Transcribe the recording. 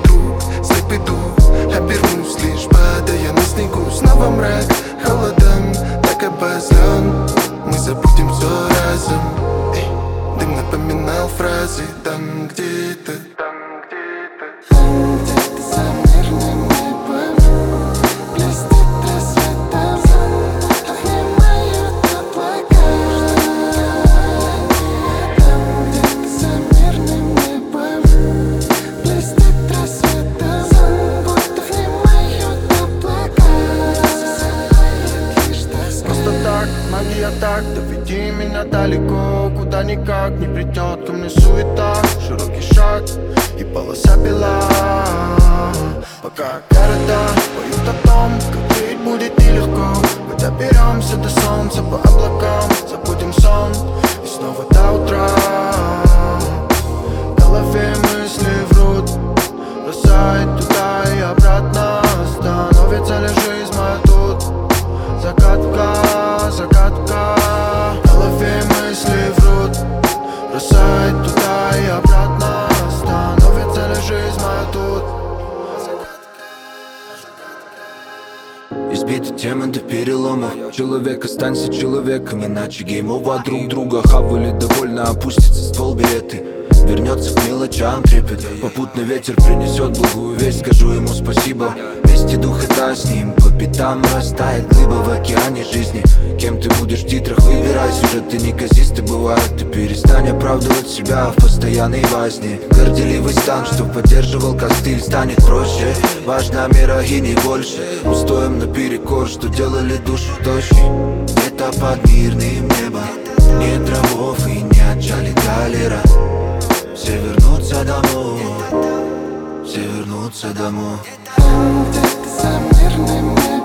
друг, слеп иду, обернусь лишь падая на снегу. Снова мрак, холодом, так обозлен. Мы забудем все разом. Дым напоминал фразы там где-то. Там где-то за мирным небом блестит рассветом, обнимают облака. Там где-то за мирным небом блестит рассветом, будто внимают облака. Просто так, магия так, доведи меня далеко, куда никак не придет ко мне суета. Широкий шаг и полоса бела, пока города поют о том, как жить будет нелегко. Мы доберемся до солнца по облакам, забудем сон и снова до утра. В голове мысли врут, бросает туда и обратно. Становится ли жизнь моя тут? Загадка, загадка. В голове мысли врут, бросает туда и обратно. Становится ли жизнь моя тут? Избиты темы до переломов. Человек, останься человеком, иначе гейм-овер. Друг друга хавали, довольно опустится ствол береты. Вернется к мелочам трепет. Попутный ветер принесет благую весть. Скажу ему спасибо. Вести дух это с ним. По пятам растает глыба в океане жизни. Кем ты будешь в титрах, выбирай. Сюжеты неказисты бывают. Ты перестань оправдывать себя в постоянной возне. Горделивый стан, что поддерживал костыль, станет проще. Важна мера и не больше. Устоем наперекор, что делали душу тощей. Это под мирным небом. Нет травов и не отжали галера. Все вернутся домой, все вернутся домой. Там где-то за мирным небом